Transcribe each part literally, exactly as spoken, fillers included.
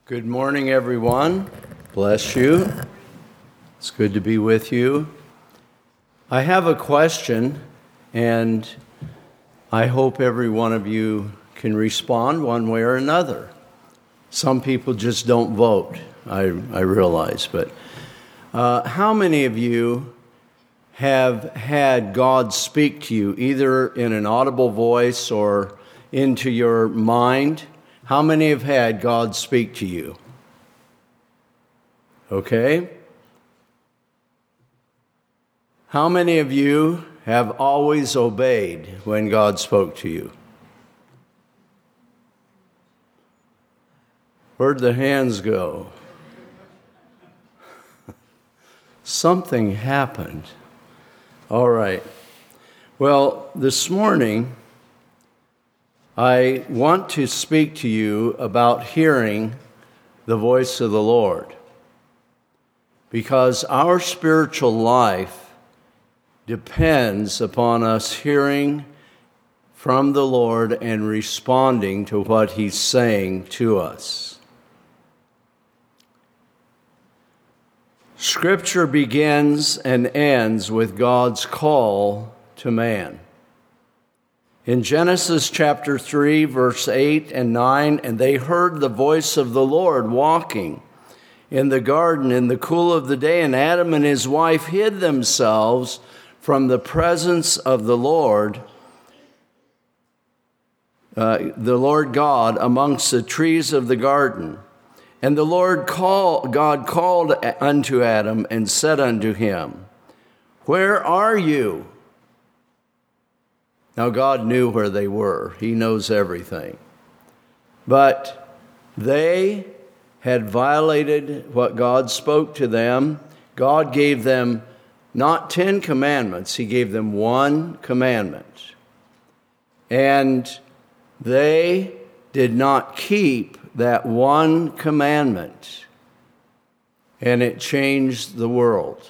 Good morning, everyone. Bless you. It's good to be with you. I have a question, and I hope every one of you can respond one way or another. Some people just don't vote, I, I realize, but uh, how many of you have had God speak to you, either in an audible voice or into your mind? How many have had God speak to you? Okay. How many of you have always obeyed when God spoke to you? Where'd the hands go? Something happened. All right. Well, this morning, I want to speak to you about hearing the voice of the Lord, because our spiritual life depends upon us hearing from the Lord and responding to what He's saying to us. Scripture begins and ends with God's call to man. In Genesis chapter three, verse eight and nine, and they heard the voice of the Lord walking in the garden in the cool of the day, and Adam and his wife hid themselves from the presence of the Lord, uh, the Lord God, amongst the trees of the garden. And the Lord call, God called unto Adam and said unto him, "Where are you?" Now, God knew where they were. He knows everything. But they had violated what God spoke to them. God gave them not ten commandments. He gave them one commandment. And they did not keep that one commandment. And it changed the world.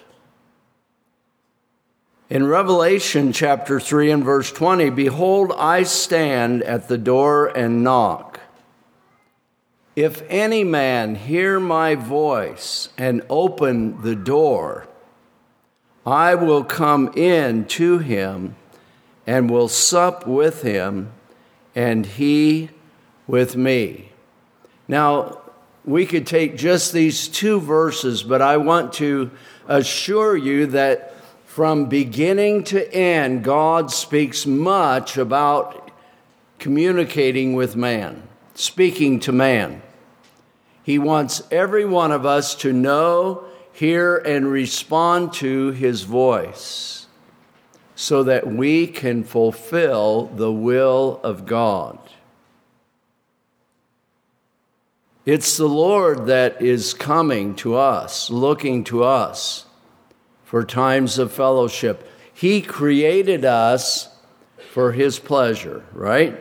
In Revelation chapter three and verse twenty, "Behold, I stand at the door and knock. If any man hear my voice and open the door, I will come in to him and will sup with him, and he with me." Now, we could take just these two verses, but I want to assure you that from beginning to end, God speaks much about communicating with man, speaking to man. He wants every one of us to know, hear, and respond to His voice so that we can fulfill the will of God. It's the Lord that is coming to us, looking to us for times of fellowship. He created us for His pleasure, right?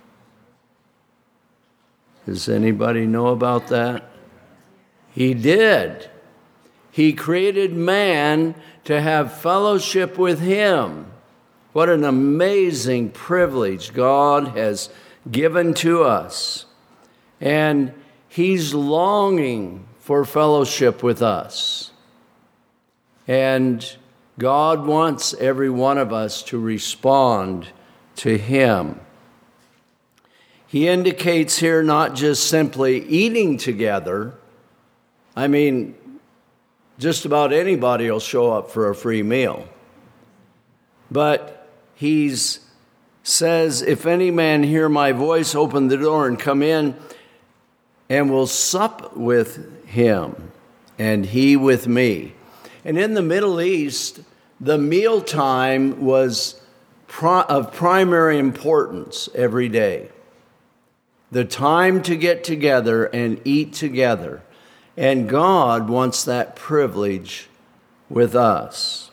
Does anybody know about that? He did. He created man to have fellowship with Him. What an amazing privilege God has given to us. And He's longing for fellowship with us. And God wants every one of us to respond to Him. He indicates here not just simply eating together. I mean, just about anybody will show up for a free meal. But He says, "If any man hear my voice, open the door and come in, and will sup with him, and he with me." And in the Middle East, the mealtime was pro- of primary importance every day. The time to get together and eat together. And God wants that privilege with us.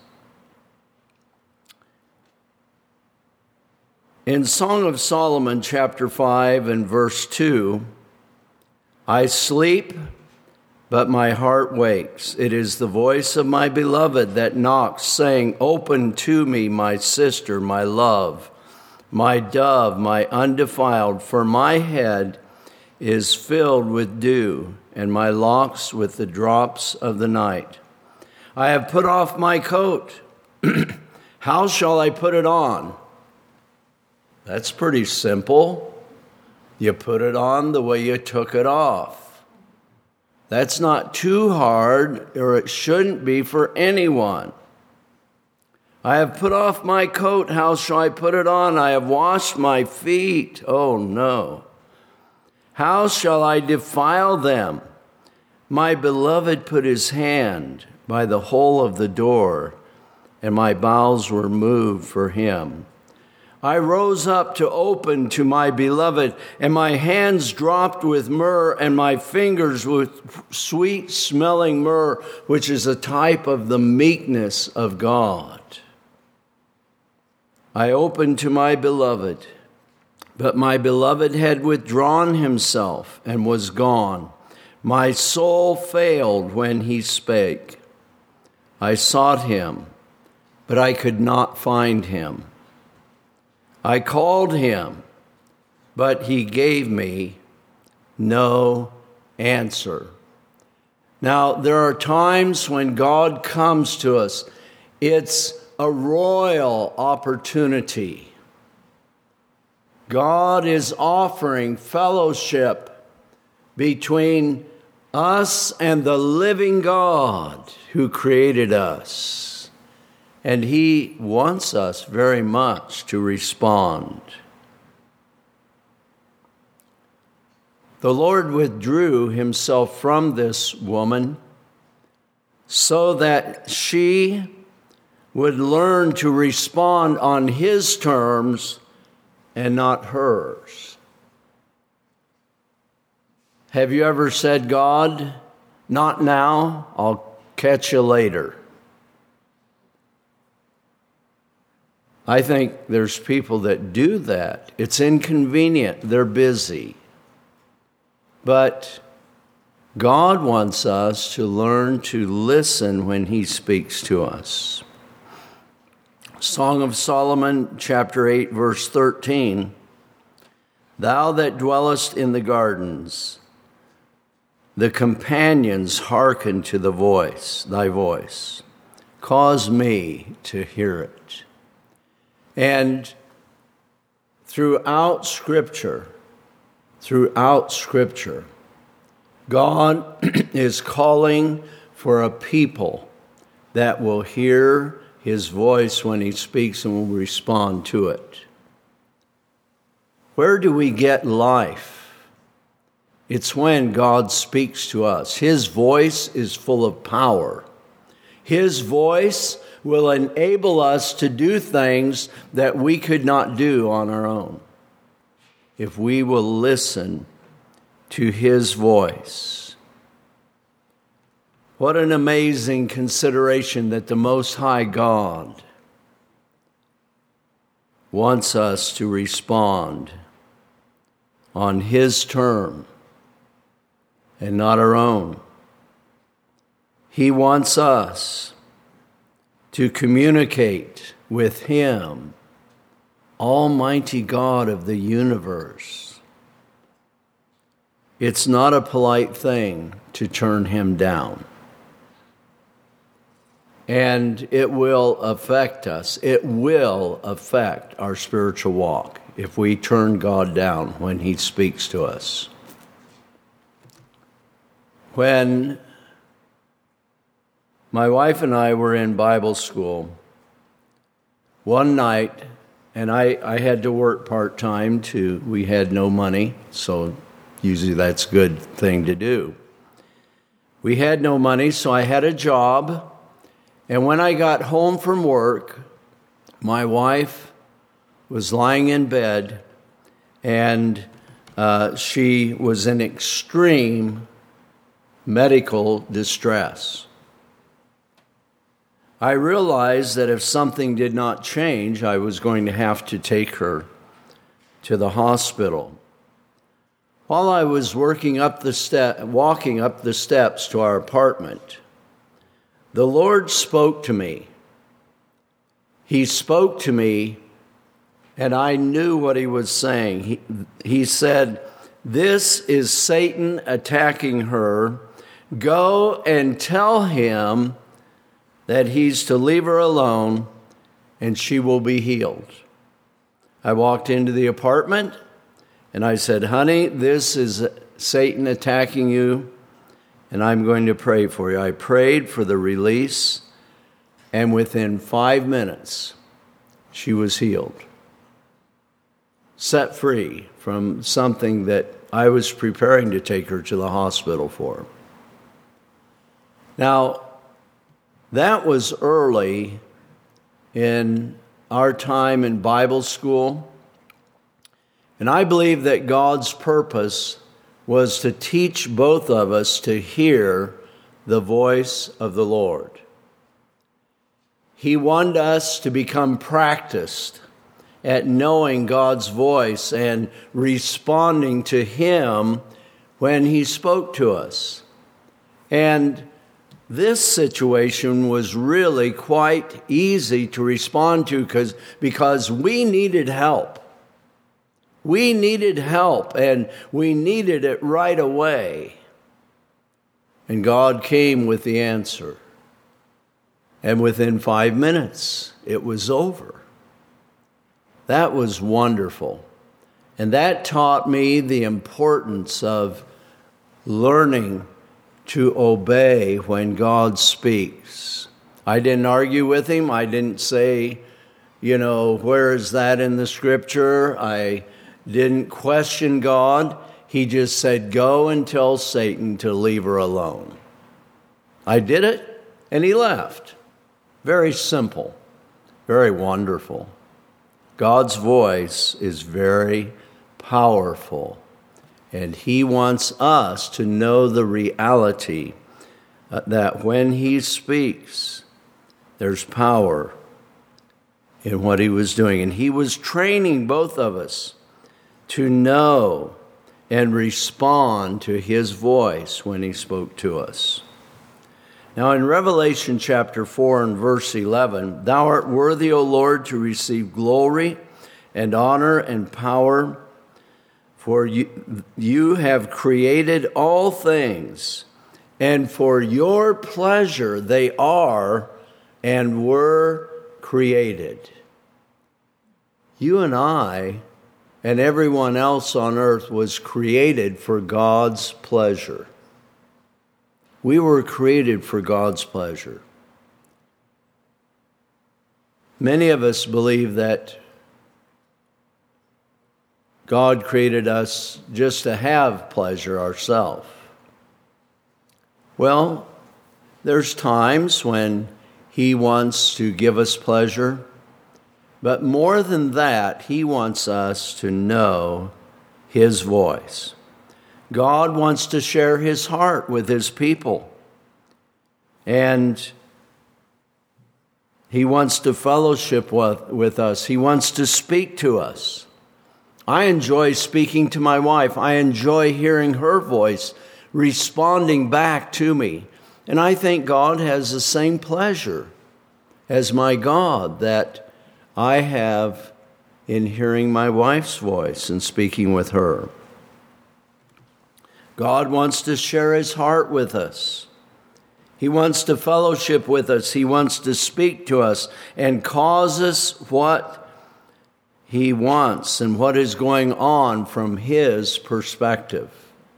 In Song of Solomon, chapter five and verse two, "I sleep, but my heart wakes. It is the voice of my beloved that knocks, saying, Open to me, my sister, my love, my dove, my undefiled, for my head is filled with dew, and my locks with the drops of the night. I have put off my coat. How shall I put it on? That's pretty simple. You put it on the way you took it off. That's not too hard, or it shouldn't be for anyone. I have put off my coat. How shall I put it on? I have washed my feet. Oh, no. How shall I defile them? My beloved put his hand by the hole of the door, and my bowels were moved for him. I rose up to open to my beloved, and my hands dropped with myrrh, and my fingers with sweet-smelling myrrh, which is a type of the meekness of God. I opened to my beloved, but my beloved had withdrawn himself and was gone. My soul failed when he spake. I sought him, but I could not find him. I called him, but he gave me no answer. Now, there are times when God comes to us. It's a royal opportunity. God is offering fellowship between us and the living God who created us. And he wants us very much to respond. The Lord withdrew himself from this woman so that she would learn to respond on his terms and not hers. Have you ever said, God, not now, I'll catch you later? I think there's people that do that. It's inconvenient. They're busy. But God wants us to learn to listen when he speaks to us. Song of Solomon, chapter eight, verse thirteen. Thou that dwellest in the gardens, the companions hearken to the voice, thy voice. Cause me to hear it. And throughout Scripture, throughout Scripture, God is calling for a people that will hear his voice when he speaks and will respond to it. Where do we get life? It's when God speaks to us. His voice is full of power. His voice will enable us to do things that we could not do on our own if we will listen to his voice. What an amazing consideration that the Most High God wants us to respond on his term and not our own. He wants us to communicate with him, Almighty God of the universe. It's not a polite thing to turn him down. And it will affect us. It will affect our spiritual walk if we turn God down when he speaks to us. When my wife and I were in Bible school one night, and I, I had to work part-time too. We had no money, so usually that's a good thing to do. We had no money, so I had a job. And when I got home from work, my wife was lying in bed, and uh, she was in extreme medical distress. I realized that if something did not change, I was going to have to take her to the hospital. While I was working up the step, walking up the steps to our apartment, the Lord spoke to me. He spoke to me, and I knew what he was saying. He, he said, This is Satan attacking her. Go and tell him that he's to leave her alone and she will be healed. I walked into the apartment and I said, honey, this is Satan attacking you, and I'm going to pray for you. I prayed for the release, and within five minutes, she was healed, set free from something that I was preparing to take her to the hospital for. Now, that was early in our time in Bible school, and I believe that God's purpose was to teach both of us to hear the voice of the Lord. He wanted us to become practiced at knowing God's voice and responding to Him when He spoke to us. And this situation was really quite easy to respond to because, because we needed help. We needed help, and we needed it right away. And God came with the answer. And within five minutes, it was over. That was wonderful. And that taught me the importance of learning to obey when God speaks. I didn't argue with him. I didn't say, you know, where is that in the scripture? I didn't question God. He just said, go and tell Satan to leave her alone. I did it, and he left. Very simple, very wonderful. God's voice is very powerful, and He wants us to know the reality uh, that when He speaks, there's power in what He was doing. And He was training both of us to know and respond to His voice when He spoke to us. Now in Revelation chapter four and verse eleven, thou art worthy, O Lord, to receive glory and honor and power, for you, you have created all things, and for your pleasure they are and were created. You and I and everyone else on earth was created for God's pleasure. We were created for God's pleasure. Many of us believe that God created us just to have pleasure ourselves. Well, there's times when He wants to give us pleasure, but more than that, He wants us to know His voice. God wants to share His heart with His people. And He wants to fellowship with, with us. He wants to speak to us. I enjoy speaking to my wife. I enjoy hearing her voice responding back to me. And I think God has the same pleasure as my God that I have in hearing my wife's voice and speaking with her. God wants to share His heart with us. He wants to fellowship with us. He wants to speak to us and cause us what He wants and what is going on from His perspective.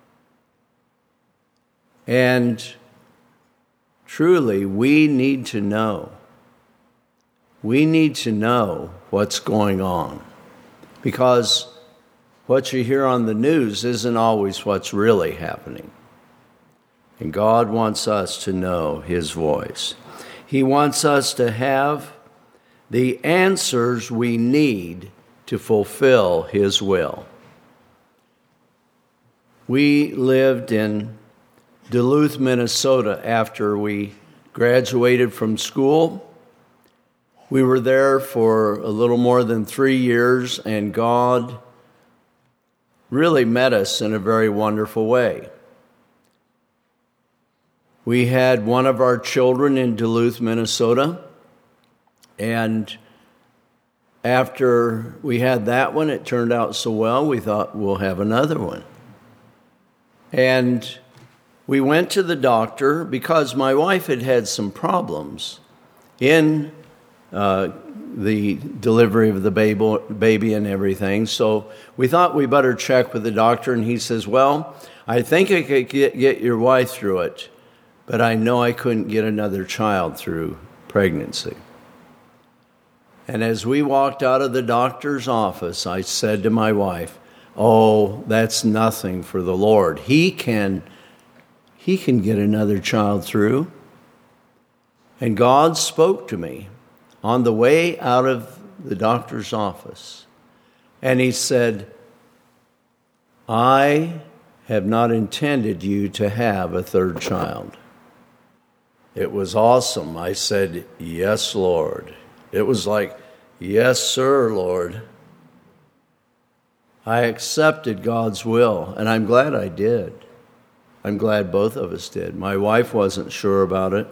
And truly, we need to know. We need to know what's going on, because what you hear on the news isn't always what's really happening. And God wants us to know His voice. He wants us to have the answers we need to fulfill His will. We lived in Duluth, Minnesota after we graduated from school. We were there for a little more than three years, and God really met us in a very wonderful way. We had one of our children in Duluth, Minnesota, and after we had that one, it turned out so well, we thought we'll have another one. And we went to the doctor because my wife had had some problems in uh, the delivery of the baby, baby and everything. So we thought we better check with the doctor. And he says, well, I think I could get, get your wife through it, but I know I couldn't get another child through pregnancy. And as we walked out of the doctor's office, I said to my wife, oh, that's nothing for the Lord. He can, he can get another child through. And God spoke to me on the way out of the doctor's office. And he said, I have not intended you to have a third child. It was awesome. I said, yes, Lord. It was like, yes, sir, Lord. I accepted God's will, and I'm glad I did. I'm glad both of us did. My wife wasn't sure about it.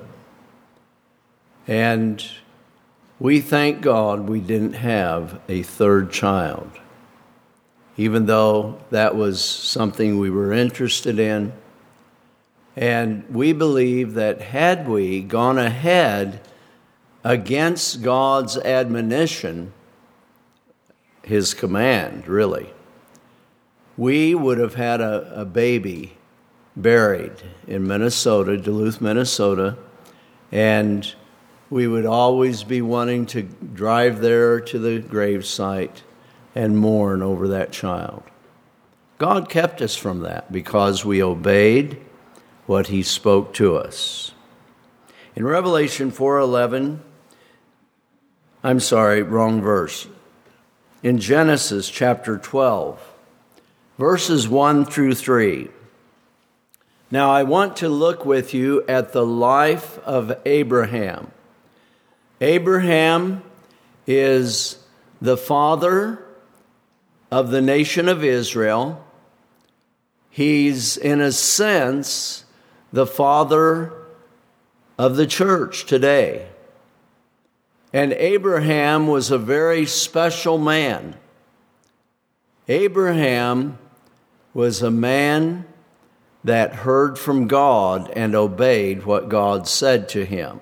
And we thank God we didn't have a third child, even though that was something we were interested in. And we believe that had we gone ahead against God's admonition, his command, really, we would have had a, a baby buried in Minnesota, Duluth, Minnesota, and we would always be wanting to drive there to the gravesite and mourn over that child. God kept us from that because we obeyed what he spoke to us. In Revelation four eleven, I'm sorry, wrong verse. In Genesis chapter twelve, verses one through three. Now I want to look with you at the life of Abraham. Abraham is the father of the nation of Israel. He's, in a sense, the father of the church today. And Abraham was a very special man. Abraham was a man that heard from God and obeyed what God said to him.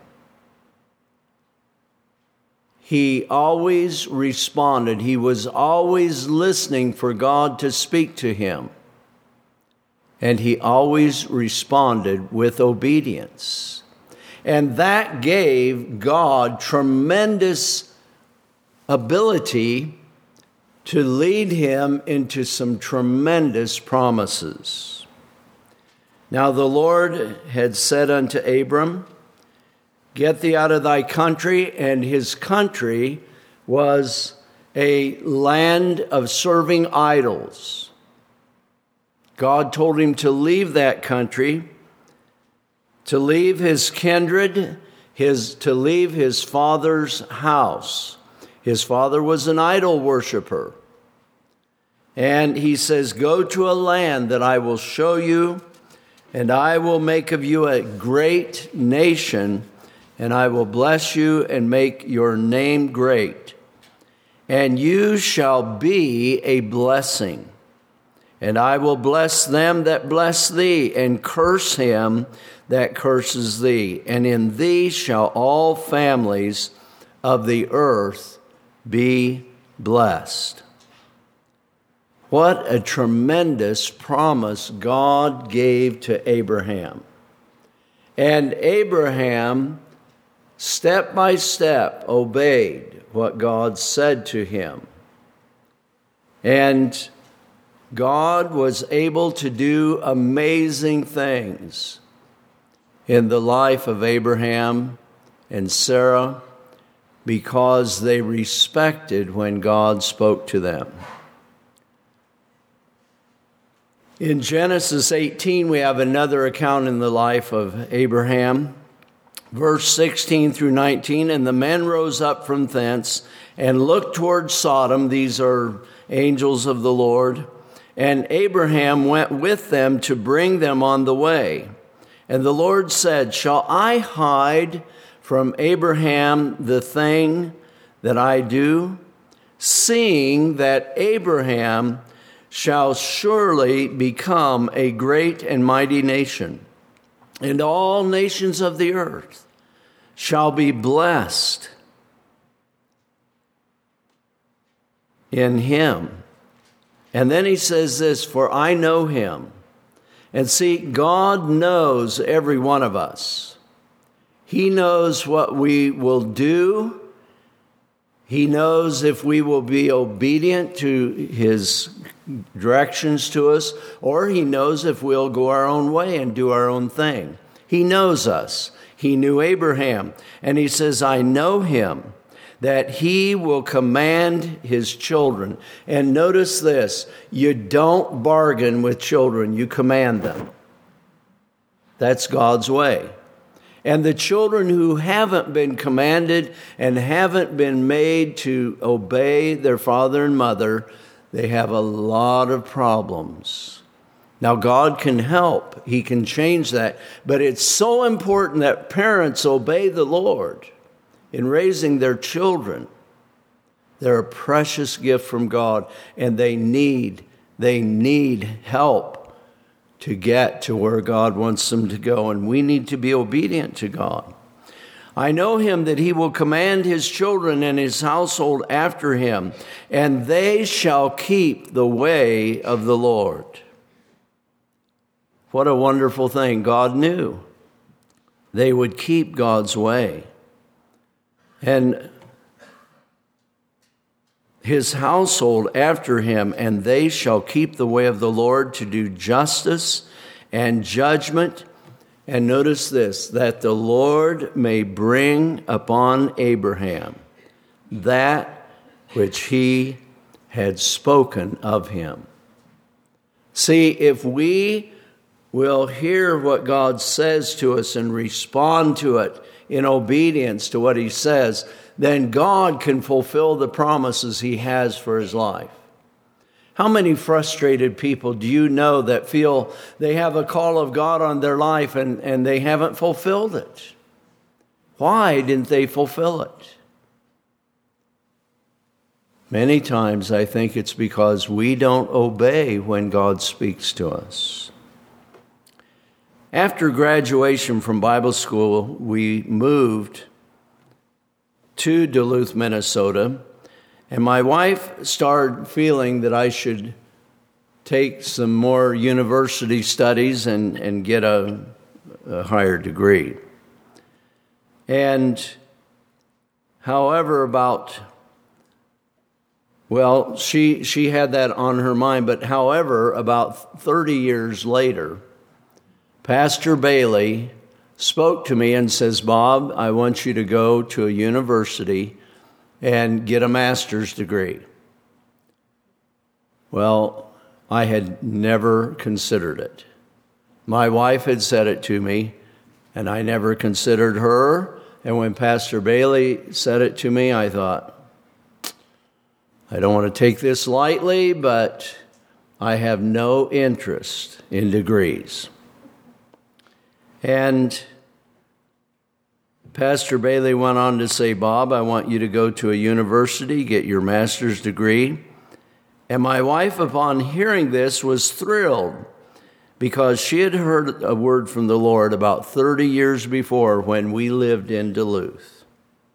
He always responded. He was always listening for God to speak to him. And he always responded with obedience. And that gave God tremendous ability to lead him into some tremendous promises. Now the Lord had said unto Abram, get thee out of thy country, and his country was a land of serving idols. God told him to leave that country, to leave his kindred, his, to leave his father's house. His father was an idol worshiper. And he says, go to a land that I will show you, and I will make of you a great nation, and I will bless you and make your name great. And you shall be a blessing. And I will bless them that bless thee, and curse him that curses thee. And in thee shall all families of the earth be blessed. What a tremendous promise God gave to Abraham. And Abraham, step by step, obeyed what God said to him. And God was able to do amazing things in the life of Abraham and Sarah because they respected when God spoke to them. In Genesis eighteen, we have another account in the life of Abraham. Verse sixteen through nineteen, and the men rose up from thence and looked toward Sodom. These are angels of the Lord. And Abraham went with them to bring them on the way. And the Lord said, shall I hide from Abraham the thing that I do? Seeing that Abraham shall surely become a great and mighty nation, and all nations of the earth shall be blessed in him. And then he says this, for I know him. And see, God knows every one of us. He knows what we will do. He knows if we will be obedient to his directions to us, or he knows if we'll go our own way and do our own thing. He knows us. He knew Abraham. And he says, I know him, that he will command his children. And notice this, you don't bargain with children, you command them. That's God's way. And the children who haven't been commanded and haven't been made to obey their father and mother, they have a lot of problems. Now, God can help. He can change that. But it's so important that parents obey the Lord in raising their children. They're a precious gift from God, and they need, they need help to get to where God wants them to go, and we need to be obedient to God. I know him that he will command his children and his household after him, and they shall keep the way of the Lord. What a wonderful thing. God knew they would keep God's way. And his household after him, and they shall keep the way of the Lord to do justice and judgment. And notice this, that the Lord may bring upon Abraham that which he had spoken of him. See, if we will hear what God says to us and respond to it in obedience to what he says, then God can fulfill the promises he has for his life. How many frustrated people do you know that feel they have a call of God on their life and, and they haven't fulfilled it? Why didn't they fulfill it? Many times I think it's because we don't obey when God speaks to us. After graduation from Bible school, we moved to Duluth, Minnesota, and my wife started feeling that I should take some more university studies and, and get a, a higher degree. And however, about, well, she, she had that on her mind, but however, about thirty years later, Pastor Bailey spoke to me and says, Bob, I want you to go to a university and get a master's degree. Well, I had never considered it. My wife had said it to me, and I never considered her. And when Pastor Bailey said it to me, I thought, I don't want to take this lightly, but I have no interest in degrees. And Pastor Bailey went on to say, Bob, I want you to go to a university, get your master's degree. And my wife, upon hearing this, was thrilled because she had heard a word from the Lord about thirty years before when we lived in Duluth.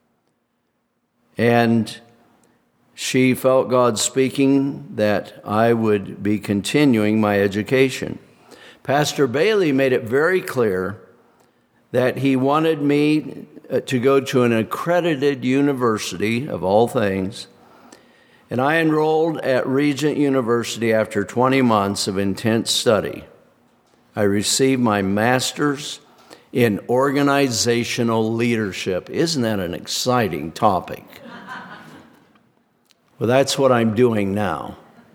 And she felt God speaking that I would be continuing my education. Pastor Bailey made it very clear that he wanted me to go to an accredited university, of all things, and I enrolled at Regent University after twenty months of intense study. I received my master's in organizational leadership. Isn't that an exciting topic? Well, that's what I'm doing now.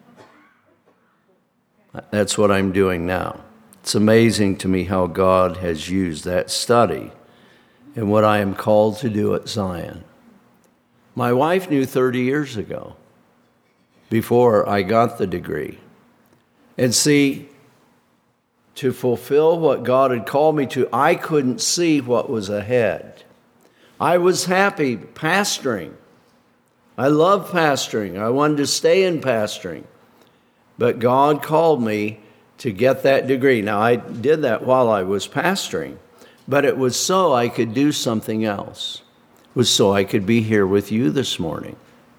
That's what I'm doing now. It's amazing to me how God has used that study and what I am called to do at Zion. My wife knew thirty years ago, before I got the degree. And see, to fulfill what God had called me to, I couldn't see what was ahead. I was happy pastoring. I loved pastoring. I wanted to stay in pastoring. But God called me to get that degree. Now, I did that while I was pastoring, but it was so I could do something else. It was so I could be here with you this morning.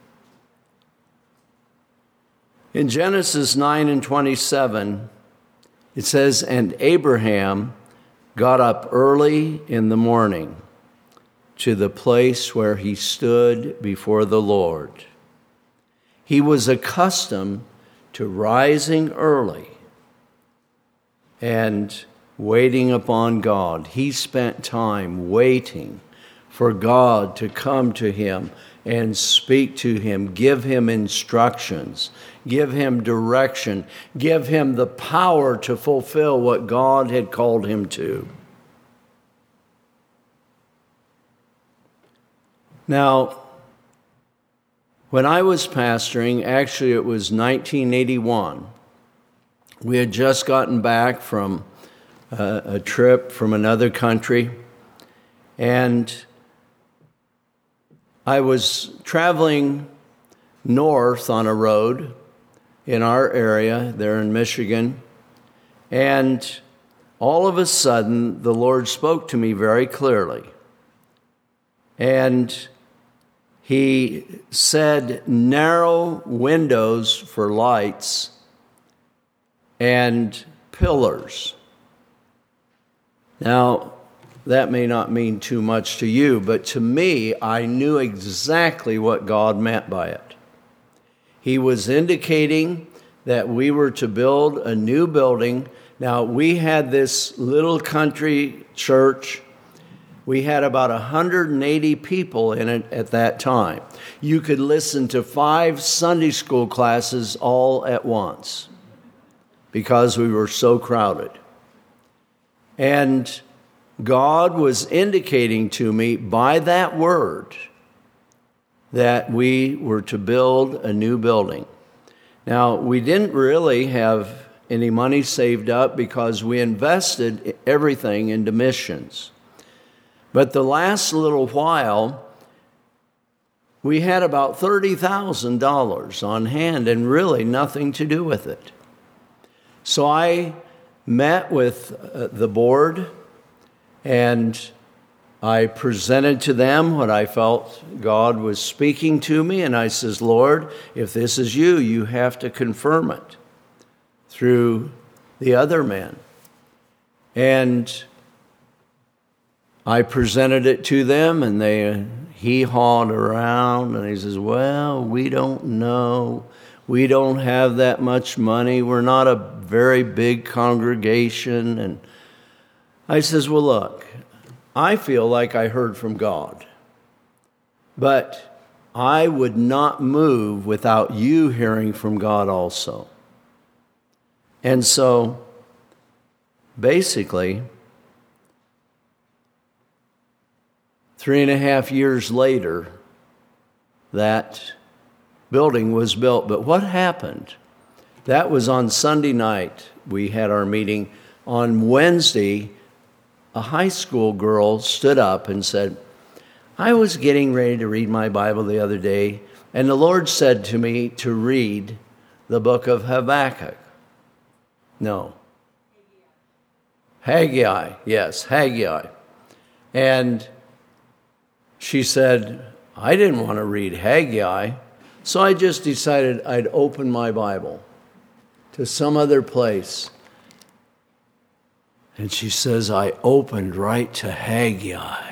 In Genesis nine and twenty-seven, it says, "And Abraham got up early in the morning to the place where he stood before the Lord. He was accustomed to rising early and waiting upon God." He spent time waiting for God to come to him and speak to him, give him instructions, give him direction, give him the power to fulfill what God had called him to. Now, when I was pastoring, actually it was nineteen eighty-one, we had just gotten back from a, a trip from another country, and I was traveling north on a road in our area there in Michigan, and all of a sudden the Lord spoke to me very clearly. And he said, "Narrow windows for lights and pillars." Now, that may not mean too much to you, but to me, I knew exactly what God meant by it. He was indicating that we were to build a new building. Now, we had this little country church. We had about one hundred eighty people in it at that time. You could listen to five Sunday school classes all at once because we were so crowded. And God was indicating to me by that word that we were to build a new building. Now, we didn't really have any money saved up because we invested everything into missions. But the last little while, we had about thirty thousand dollars on hand and really nothing to do with it. So I met with uh, the board, and I presented to them what I felt God was speaking to me. And I says, "Lord, if this is you, you have to confirm it through the other men." And I presented it to them, and they hee-hawed around, and he says, "Well, we don't know. We don't have that much money. We're not a very big congregation." And I says, "Well, look, I feel like I heard from God, but I would not move without you hearing from God also." And so, basically, three and a half years later, that building was built. But what happened? That was on Sunday night. We had our meeting. On Wednesday, a high school girl stood up and said, "I was getting ready to read my Bible the other day, and the Lord said to me to read the book of Habakkuk." No. Haggai. Yes, Haggai. And she said, "I didn't want to read Haggai, so I just decided I'd open my Bible to some other place." And she says, "I opened right to Haggai."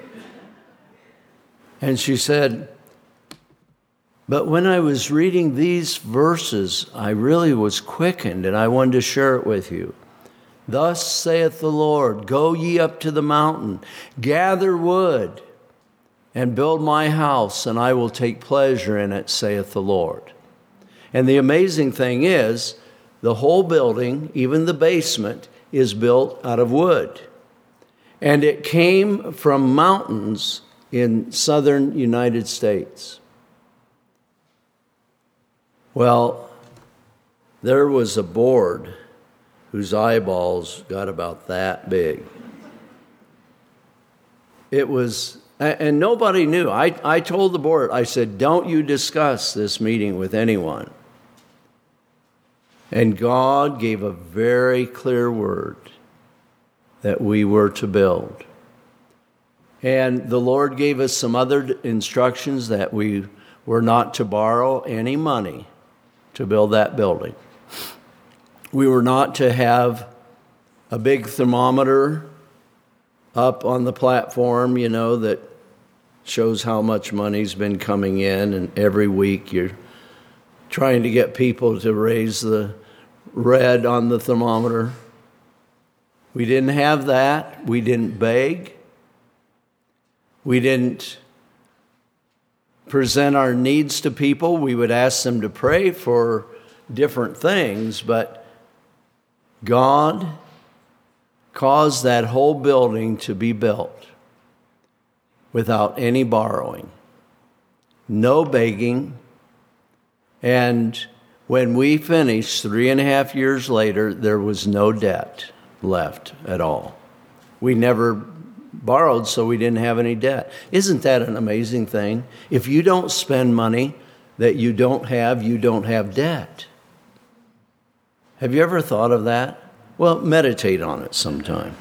And she said, "But when I was reading these verses, I really was quickened, and I wanted to share it with you. Thus saith the Lord, go ye up to the mountain, gather wood, and build my house, and I will take pleasure in it, saith the Lord." And the amazing thing is, the whole building, even the basement, is built out of wood. And it came from mountains in southern United States. Well, there was a board whose eyeballs got about that big. It was, and nobody knew. I, I told the board, I said, "Don't you discuss this meeting with anyone." And God gave a very clear word that we were to build. And the Lord gave us some other instructions that we were not to borrow any money to build that building. We were not to have a big thermometer up on the platform, you know, that shows how much money's been coming in, and every week you're trying to get people to raise the red on the thermometer. We didn't have that. We didn't beg. We didn't present our needs to people. We would ask them to pray for different things, but God caused that whole building to be built without any borrowing, no begging. And when we finished three and a half years later, there was no debt left at all. We never borrowed, so we didn't have any debt. Isn't that an amazing thing? If you don't spend money that you don't have, you don't have debt. Have you ever thought of that? Well, meditate on it sometime.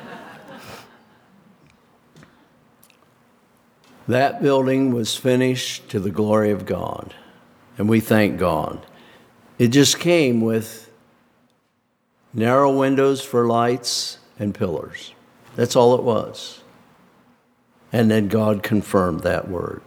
That building was finished to the glory of God, and we thank God. It just came with narrow windows for lights and pillars. That's all it was. And then God confirmed that word.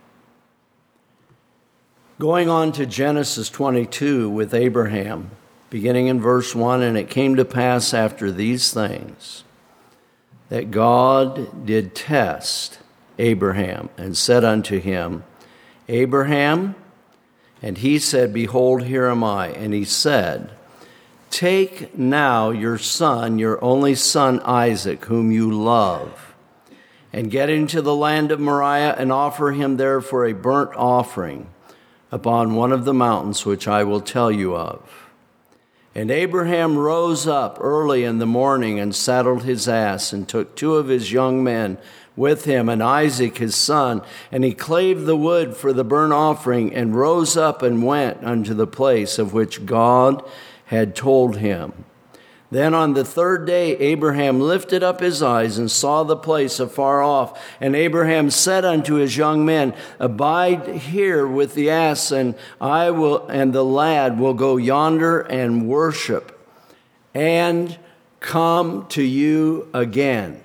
Going on to Genesis twenty-two with Abraham, beginning in verse one, and it came to pass after these things that God did test Abraham and said unto him, Abraham, and he said, Behold, here am I. And he said, Take now your son, your only son Isaac, whom you love, and get into the land of Moriah and offer him there for a burnt offering upon one of the mountains which I will tell you of. And Abraham rose up early in the morning and saddled his ass and took two of his young men with him and Isaac his son, and he clave the wood for the burnt offering and rose up and went unto the place of which God had told him. Then on the third day Abraham lifted up his eyes and saw the place afar off. And Abraham said unto his young men, Abide here with the ass, and I will and the lad will go yonder and worship, and come to you again.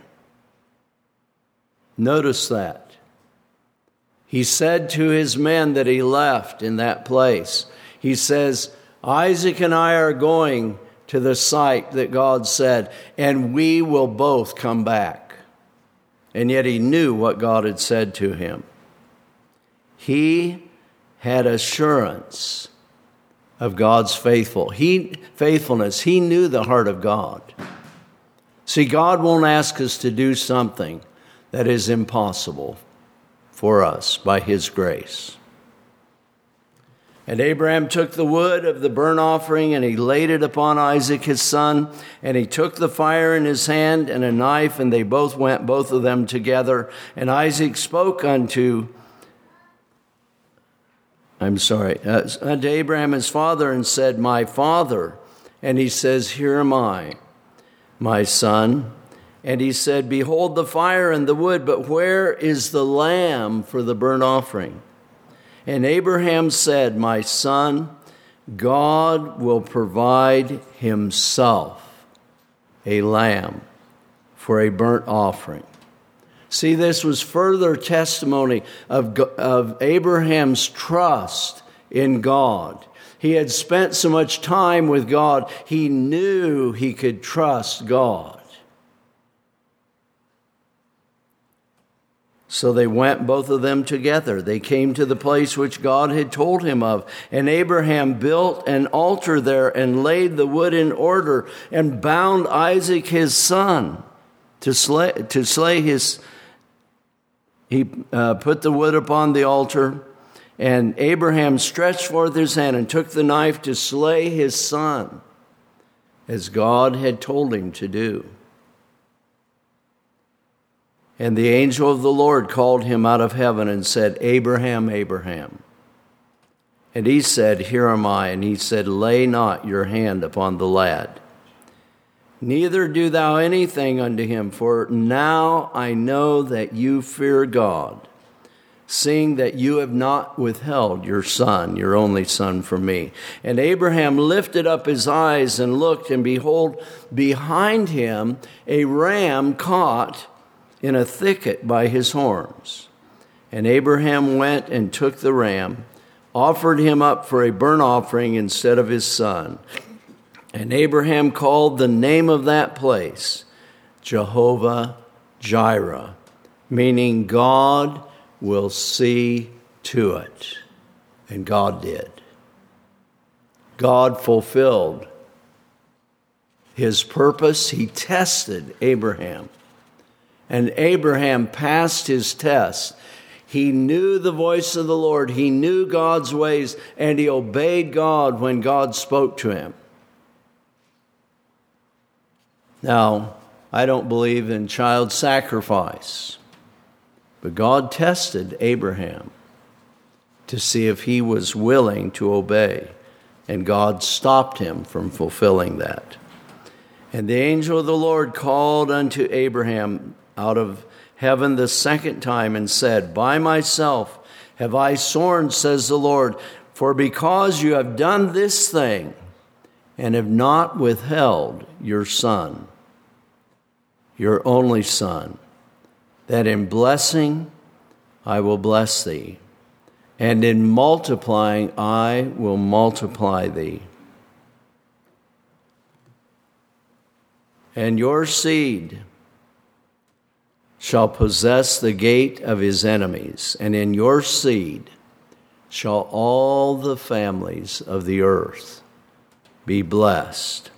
Notice that. He said to his men that he left in that place, he says, Isaac and I are going to the site that God said, and we will both come back. And yet he knew what God had said to him. He had assurance of God's faithful. He, faithfulness. He knew the heart of God. See, God won't ask us to do something that is impossible for us by his grace. And Abraham took the wood of the burnt offering, and he laid it upon Isaac his son, and he took the fire in his hand and a knife, and they both went, both of them together. And Isaac spoke unto, I'm sorry, uh, unto Abraham his father, and said, My father. And he says, Here am I, my son. And he said, Behold the fire and the wood, but where is the lamb for the burnt offering? And Abraham said, My son, God will provide himself a lamb for a burnt offering. See, this was further testimony of, of Abraham's trust in God. He had spent so much time with God, he knew he could trust God. So they went, both of them together. They came to the place which God had told him of. And Abraham built an altar there and laid the wood in order and bound Isaac his son to slay, to slay his. He uh, put the wood upon the altar, and Abraham stretched forth his hand and took the knife to slay his son, as God had told him to do. And the angel of the Lord called him out of heaven and said, Abraham, Abraham. And he said, Here am I. And he said, Lay not your hand upon the lad. Neither do thou anything unto him, for now I know that you fear God, seeing that you have not withheld your son, your only son, from me. And Abraham lifted up his eyes and looked, and behold, behind him a ram caught in a thicket by his horns. And Abraham went and took the ram, offered him up for a burnt offering instead of his son. And Abraham called the name of that place Jehovah Jireh, meaning God will see to it. And God did. God fulfilled his purpose. He tested Abraham. And Abraham passed his test. He knew the voice of the Lord. He knew God's ways, and he obeyed God when God spoke to him. Now, I don't believe in child sacrifice, but God tested Abraham to see if he was willing to obey, and God stopped him from fulfilling that. And the angel of the Lord called unto Abraham out of heaven the second time and said, By myself have I sworn, says the Lord, for because you have done this thing and have not withheld your son, your only son, that in blessing I will bless thee, and in multiplying I will multiply thee. And your seed shall possess the gate of his enemies, and in your seed shall all the families of the earth be blessed,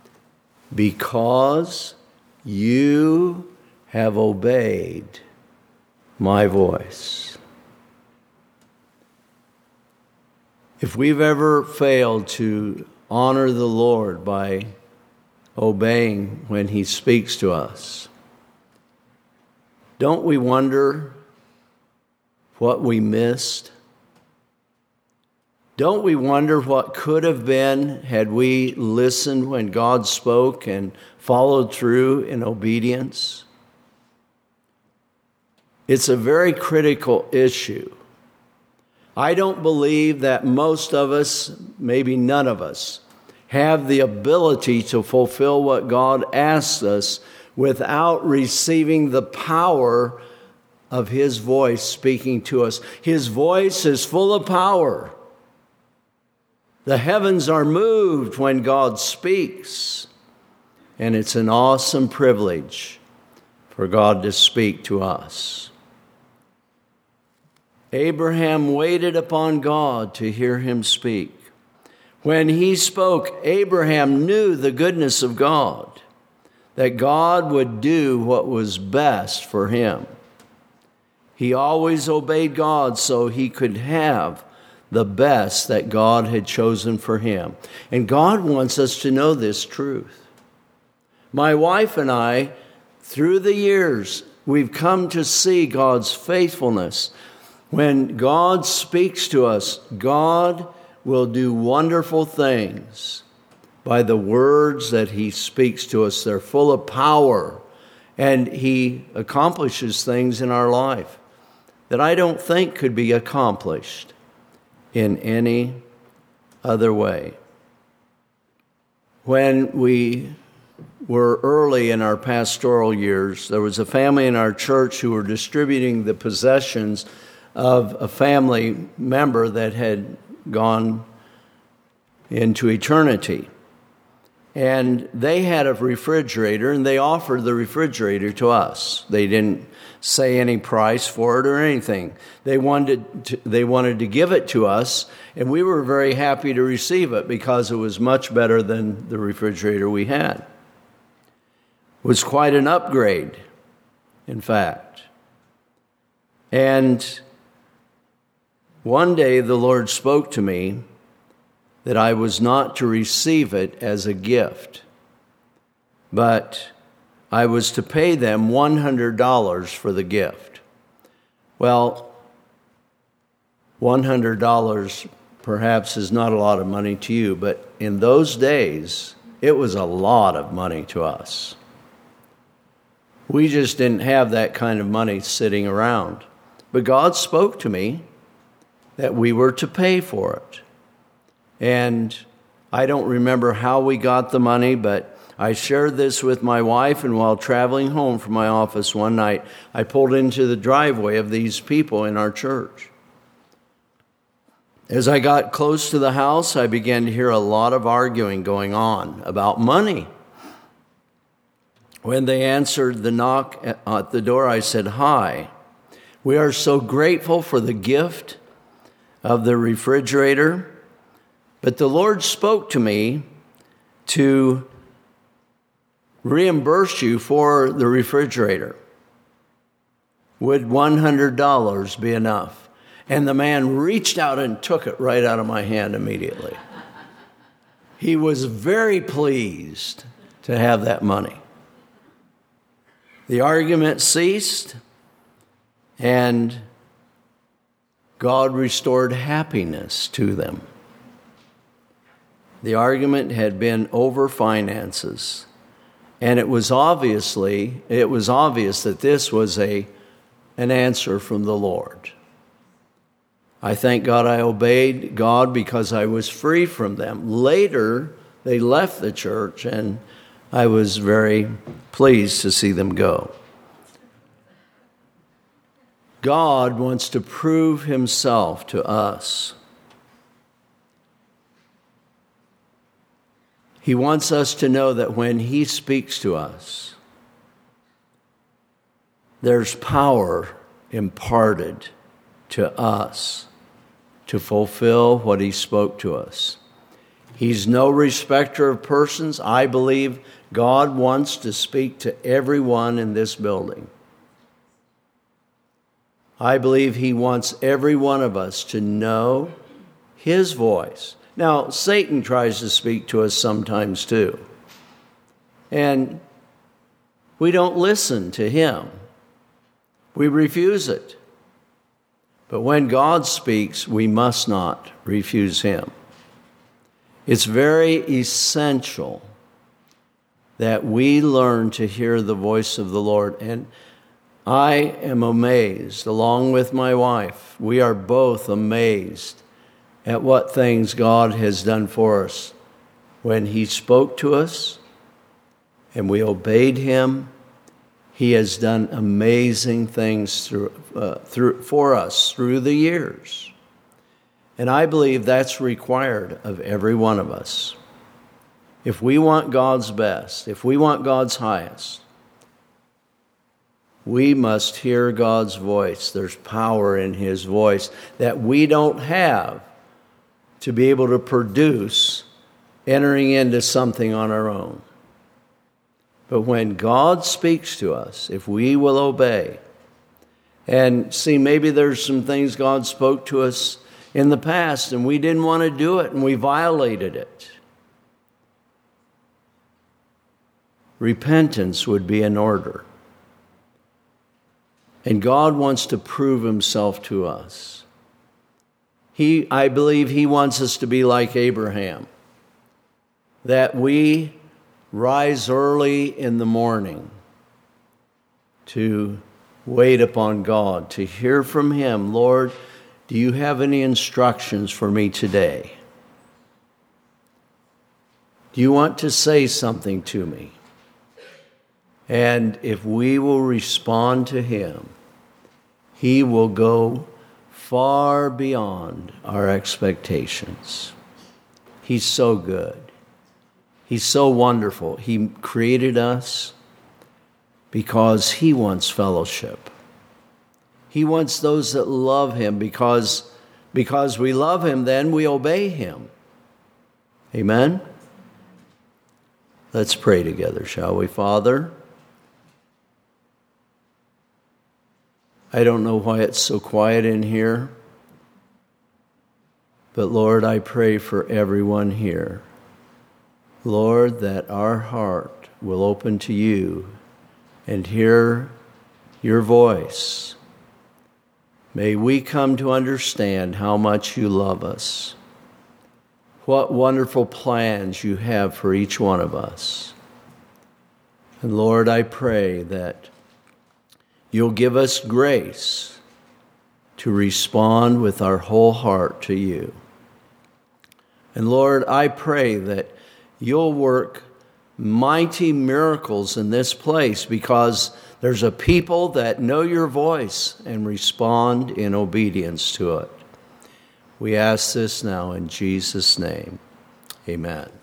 because you have obeyed my voice. If we've ever failed to honor the Lord by obeying when he speaks to us, don't we wonder what we missed? Don't we wonder what could have been had we listened when God spoke and followed through in obedience? It's a very critical issue. I don't believe that most of us, maybe none of us, have the ability to fulfill what God asks us without receiving the power of his voice speaking to us. His voice is full of power. The heavens are moved when God speaks, and it's an awesome privilege for God to speak to us. Abraham waited upon God to hear him speak. When he spoke, Abraham knew the goodness of God, that God would do what was best for him. He always obeyed God so he could have the best that God had chosen for him. And God wants us to know this truth. My wife and I, through the years, we've come to see God's faithfulness. When God speaks to us, God will do wonderful things by the words that he speaks to us. They're full of power, and he accomplishes things in our life that I don't think could be accomplished in any other way. When we were early in our pastoral years, there was a family in our church who were distributing the possessions of a family member that had gone into eternity. And they had a refrigerator, and they offered the refrigerator to us. They didn't say any price for it or anything. They wanted to, they wanted to give it to us, and we were very happy to receive it because it was much better than the refrigerator we had. It was quite an upgrade, in fact. And one day the Lord spoke to me that I was not to receive it as a gift, but I was to pay them one hundred dollars for the gift. Well, one hundred dollars perhaps is not a lot of money to you, but in those days, it was a lot of money to us. We just didn't have that kind of money sitting around. But God spoke to me that we were to pay for it. And I don't remember how we got the money, but I shared this with my wife, and while traveling home from my office one night, I pulled into the driveway of these people in our church. As I got close to the house, I began to hear a lot of arguing going on about money. When they answered the knock at the door, I said, "Hi, we are so grateful for the gift of the refrigerator, but the Lord spoke to me to reimburse you for the refrigerator. Would one hundred dollars be enough?" And the man reached out and took it right out of my hand immediately. He was very pleased to have that money. The argument ceased, and God restored happiness to them. The argument had been over finances, and it was obviously it was obvious that this was a an answer from the Lord. I thank God I obeyed God because I was free from them. Later, they left the church, and I was very pleased to see them go. God wants to prove himself to us. He wants us to know that when he speaks to us, there's power imparted to us to fulfill what he spoke to us. He's no respecter of persons. I believe God wants to speak to everyone in this building. I believe he wants every one of us to know his voice. Now, Satan tries to speak to us sometimes too. And we don't listen to him. We refuse it. But when God speaks, we must not refuse him. It's very essential that we learn to hear the voice of the Lord. And I am amazed, along with my wife. We are both amazed at what things God has done for us when he spoke to us and we obeyed him. He has done amazing things through, uh, through, for us through the years. And I believe that's required of every one of us. If we want God's best, if we want God's highest, we must hear God's voice. There's power in his voice that we don't have to be able to produce entering into something on our own. But when God speaks to us, if we will obey, and see, maybe there's some things God spoke to us in the past and we didn't want to do it and we violated it. Repentance would be in order. And God wants to prove himself to us. He, I believe he wants us to be like Abraham, that we rise early in the morning to wait upon God, to hear from him. Lord, do you have any instructions for me today? Do you want to say something to me? And if we will respond to him, he will go far beyond our expectations. He's so good. He's so wonderful. He created us because he wants fellowship. He wants those that love him because, because we love him, then we obey him. Amen? Let's pray together, shall we? Father, I don't know why it's so quiet in here, but Lord, I pray for everyone here. Lord, that our heart will open to you and hear your voice. May we come to understand how much you love us. what wonderful plans you have for each one of us. And Lord, I pray that you'll give us grace to respond with our whole heart to you. And Lord, I pray that you'll work mighty miracles in this place, because there's a people that know your voice and respond in obedience to it. We ask this now in Jesus' name. Amen.